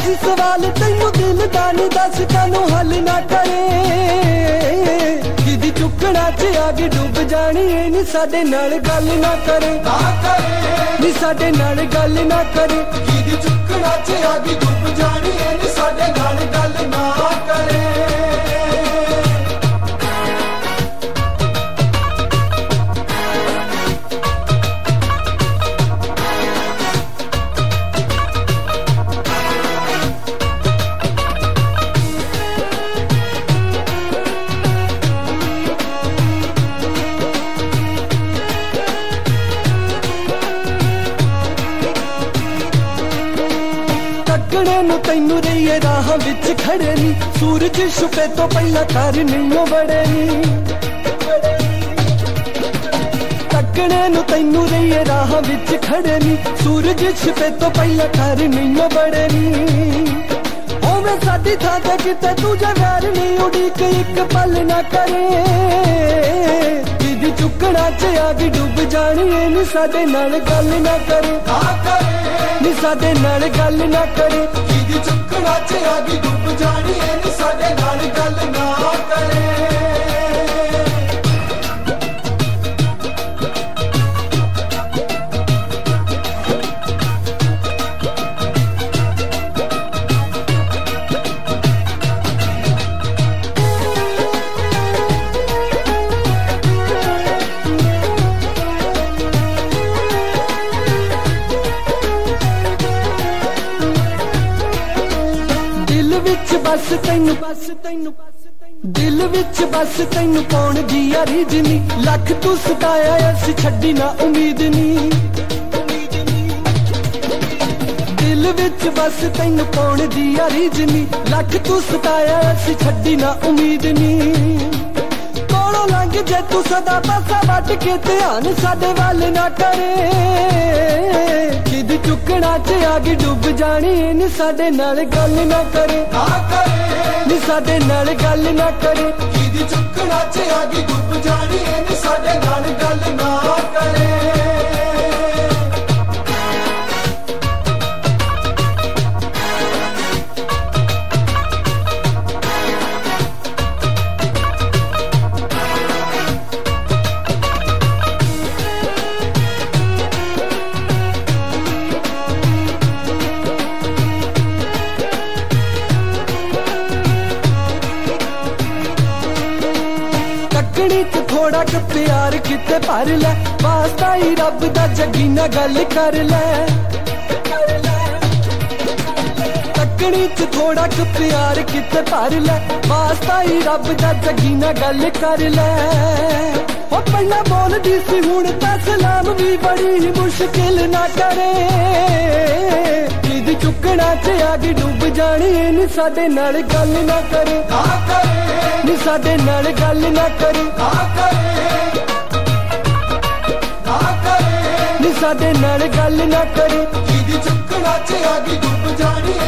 ਸੀ ਸਵਾਲ ਤੈਨੂੰ ਦਿਲ ਦਾ ਨੀ ਦੱਸ ਕਾਨੂੰ ਹੱਲ ਨਾ ਕਰੇ ਜਿਹਦੀ ਚੁੱਕਣਾ ਚ ਅੱਗ ਡੁੱਬ ਜਾਣੀ ਏ ਨੀ ਸਾਡੇ ਨਾਲ ਗੱਲ ਨਾ ਕਰੇ ਨੀ ਸਾਡੇ ਨਾਲ ਗੱਲ ਨਾ ਕਰੇ ਜਿਹਦੀ ਚੁੱਕਣਾ ਚ ਅੱਗ ਡੁੱਬ ਜਾਣੀ ਏ ਨੀ ਸਾਡੇ ਨਾਲ ਗੱਲ ਨਾ ਕਰੇ ਤੱਕਣੇ ਨੂੰ ਤੈਨੂੰ ਰਹੀਏ ਰਾਹਾਂ ਵਿੱਚ ਖੜੇ ਨੀ ਸੂਰਜ ਛੁਪੇ ਤੋਂ ਪਹਿਲਾਂ ਘਰ ਨਹੀਂ ਵੜੇ ਨੀ ਤੱਕਣੇ ਨੂੰ ਤੈਨੂੰ ਰਹੀਏ ਰਾਹਾਂ ਵਿੱਚ ਖੜੇ ਨੀ ਸੂਰਜ ਛੁਪੇ ਤੋਂ ਪਹਿਲਾਂ ਘਰ ਨਹੀਂ ਵੜੇ ਨੀ ਹੋਵੇ ਸਾਡੀ ਥਾਂ ਤੇ ਕਿਤੇ ਤੂੰ ਜਵਾਰ ਨਹੀਂ ਉਡੀਕ ਇੱਕ ਪਲ ਨਾ ਕਰੇ ਜਿਹਦੀ ਚੁੱਕਣਾ ਚ ਅੱਗ ਡੁੱਬ ਜਾਣੀ ਏ ਨੀ ਸਾਡੇ ਨਾਲ ਗੱਲ ਨਾ ਕਰੇ ਨੀ ਸਾਡੇ ਨਾਲ ਗੱਲ ਨਾ ਕਰੇ ਜਿਹਦੀ ਚੁੱਕਣਾ ਚ ਅੱਗ ਡੁੱਬ ਜਾਣੀ ਏ ਨੀ ਸਾਡੇ ਨਾਲ ਗੱਲ ਨਾ ਕਰੇ ਬਸ ਤੈਨੂੰ ਦਿਲ ਵਿੱਚ ਬਸ ਤੈਨੂੰ ਪਾਉਣ ਦੀ ਆ ਰੀਝ ਨੀ ਲੱਖ ਤੂੰ ਸਤਾਇਆ ਅਸੀਂ ਛੱਡੀ ਨਾ ਉਮੀਦ ਨੀ ਦਿਲ ਵਿੱਚ ਬਸ ਤੈਨੂੰ ਪਾਉਣ ਦੀ ਆ ਰੀਝ ਨੀ ਲੱਖ ਤੂੰ ਸਤਾਇਆ ਅਸੀਂ ਛੱਡੀ ਨਾ ਉਮੀਦ ਨੀ ਕੋਲੋਂ ਲੰਘ ਜੇ ਤੂੰ ਸਦਾ ਪਾਸਾ ਵੱਟ ਕੇ ਧਿਆਨ ਸਾਡੇ ਵੱਲ ਨਾ ਕਰੇ ਜਿਹਦੀ ਚੁੱਕਣਾ ਚ ਅੱਗ ਡੁੱਬ ਜਾਣੀ ਏ ਨੀ ਸਾਡੇ ਨਾਲ ਗੱਲ ਨਾ ਕਰੇ ਨੀ ਸਾਡੇ ਨਾਲ ਗੱਲ ਨਾ ਕਰੇ ਜਿਹਦੀ ਚੁੱਕਣਾ ਚ ਅੱਗ ਡੁੱਬ ਜਾਣੀ ਏ ਨੀ ਸਾਡੇ ਨਾਲ ਗੱਲ ਨਾ ਕਰੇ ਤੱਕਣੀ ਚ ਥੋੜਾ ਕੁ ਪਿਆਰ ਕਿਤੇ ਭਰ ਲੈ ਵਾਸਤਾ ਹੀ ਰੱਬ ਦਾ ਜੱਗੀ ਨਾਲ ਗੱਲ ਕਰ ਲੈ ਤੱਕਣੀ ਚ ਥੋੜਾ ਕੁ ਪਿਆਰ ਕਿਤੇ ਭਰ ਲੈ ਵਾਸਤਾ ਹੀ ਰੱਬ ਦਾ ਜੱਗੀ ਨਾਲ ਗੱਲ ਕਰ ਲੈ ਉਹ ਪਹਿਲਾਂ ਬੋਲਦੀ ਸੀ ਹੁਣ ਤਾਂ ਸਲਾਮ ਵੀ ਬੜੀ ਮੁਸ਼ਕਿਲ ਨਾ ਕਰੇ ਜਿਹਦੀ ਚੁੱਕਣਾ ਚ ਅੱਗ ਡੁੱਬ ਜਾਣੀ ਏ ਨੀ ਸਾਡੇ ਨਾਲ ਗੱਲ ਨਾ ਕਰੇ ਨੀ ਸਾਡੇ ਨਾਲ ਗੱਲ ਨਾ ਕਰੇ ਨੀ ਸਾਡੇ ਨਾਲ ਗੱਲ ਨਾ ਕਰੇ ਜਿਹਦੀ ਚੁੱਕਣਾ ਚ ਅੱਗ ਡੁੱਬ ਜਾਣੀ